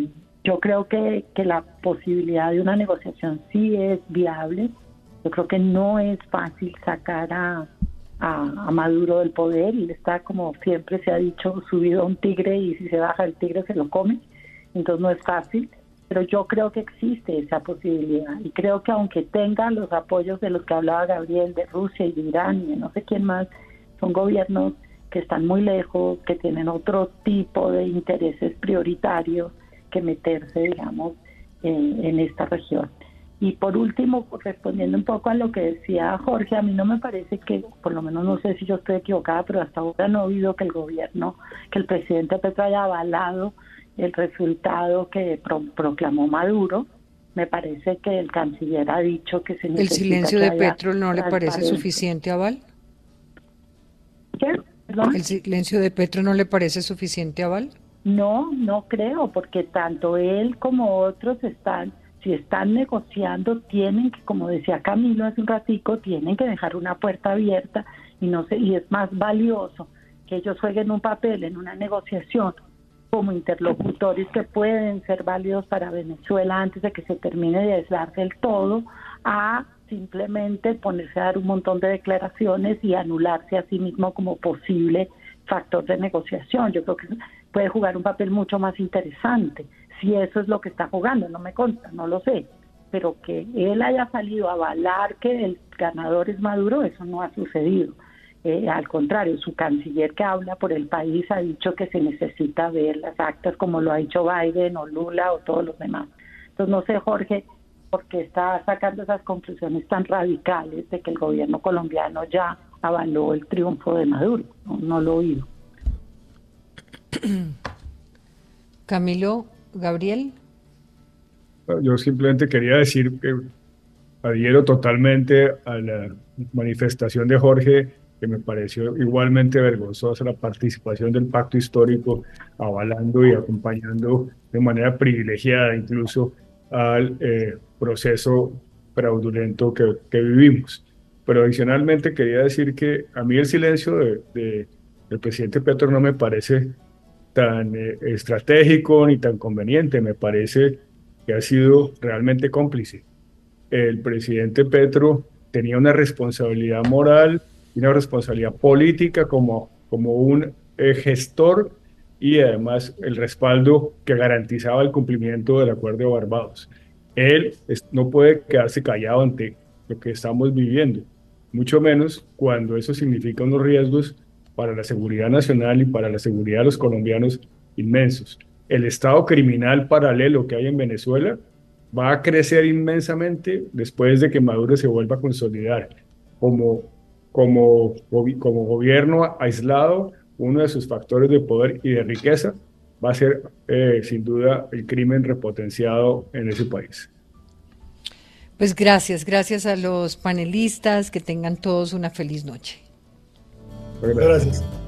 Yo creo que la posibilidad de una negociación sí es viable. Yo creo que no es fácil sacar a Maduro del poder. Él está, como siempre se ha dicho, subido a un tigre y si se baja el tigre se lo come. Entonces no es fácil, pero yo creo que existe esa posibilidad. Y creo que aunque tenga los apoyos de los que hablaba Gabriel, de Rusia y de Irán y de no sé quién más, son gobiernos que están muy lejos, que tienen otro tipo de intereses prioritarios que meterse, digamos, en esta región. Y por último, respondiendo un poco a lo que decía Jorge, a mí no me parece que, por lo menos no sé si yo estoy equivocada, pero hasta ahora no he oído que el presidente Petro haya avalado el resultado que proclamó Maduro. Me parece que el canciller ha dicho que se necesita. ¿El silencio de Petro no le parece transparencia. suficiente aval? ¿Qué? ¿Perdón? ¿El silencio de Petro no le parece suficiente aval? No, no creo, porque tanto él como otros si están negociando, tienen que, como decía Camilo hace un ratico, tienen que dejar una puerta abierta y es más valioso que ellos jueguen un papel en una negociación como interlocutores que pueden ser válidos para Venezuela antes de que se termine de aislar del todo, a simplemente ponerse a dar un montón de declaraciones y anularse a sí mismo como posible factor de negociación. Yo creo que puede jugar un papel mucho más interesante, si eso es lo que está jugando, no me consta, no lo sé, pero que él haya salido a avalar que el ganador es Maduro, eso no ha sucedido. Al contrario, su canciller que habla por el país ha dicho que se necesita ver las actas como lo ha dicho Biden o Lula o todos los demás. Entonces no sé, Jorge, por qué está sacando esas conclusiones tan radicales de que el gobierno colombiano ya avaló el triunfo de Maduro. No lo he oído. Camilo, Gabriel. Yo simplemente quería decir que adhiero totalmente a la manifestación de Jorge, que me pareció igualmente vergonzosa la participación del pacto histórico, avalando y acompañando de manera privilegiada incluso al proceso fraudulento que vivimos. Pero adicionalmente quería decir que a mí el silencio del presidente Petro no me parece tan estratégico ni tan conveniente, me parece que ha sido realmente cómplice. El presidente Petro tenía una responsabilidad moral y una responsabilidad política como un gestor y además el respaldo que garantizaba el cumplimiento del Acuerdo de Barbados. Él no puede quedarse callado ante lo que estamos viviendo, mucho menos cuando eso significa unos riesgos para la seguridad nacional y para la seguridad de los colombianos inmensos. El estado criminal paralelo que hay en Venezuela va a crecer inmensamente después de que Maduro se vuelva a consolidar como gobierno aislado. Uno de sus factores de poder y de riqueza va a ser sin duda el crimen repotenciado en ese país. Pues gracias a los panelistas, que tengan todos una feliz noche. Gracias.